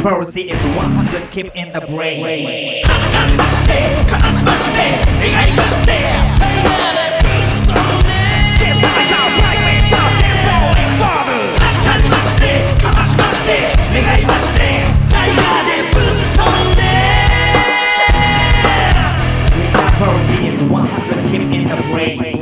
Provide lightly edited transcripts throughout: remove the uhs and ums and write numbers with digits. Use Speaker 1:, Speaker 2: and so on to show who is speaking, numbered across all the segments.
Speaker 1: Policy is 100 keep in the brain かかりまして悲しまして願いまして大河でぶっ飛んで Kiss my God like me fast and falling father かかりまして悲しまして願いまして大河でぶっ飛んで Policy is 100 keep in the brain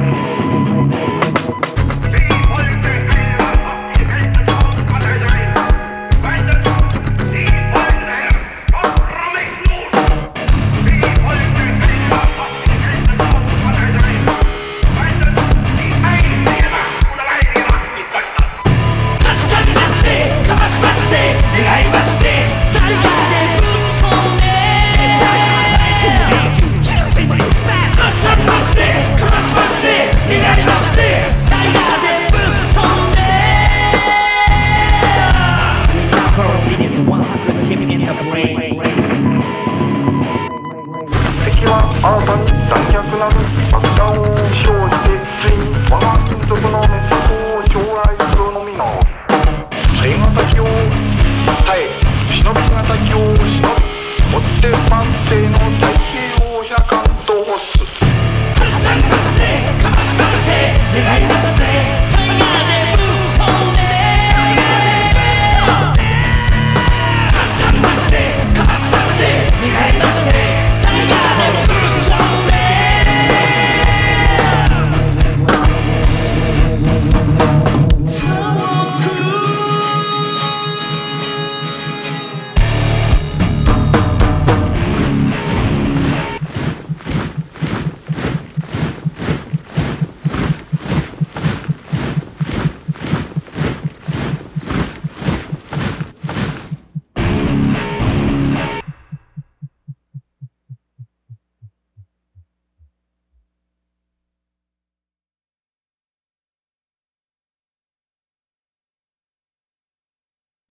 Speaker 2: 敵は新たに残虐なる爆弾を生じてついに我が民族の滅亡を将来するのみの耐え難きを耐え忍び難きを忍びもって万世の大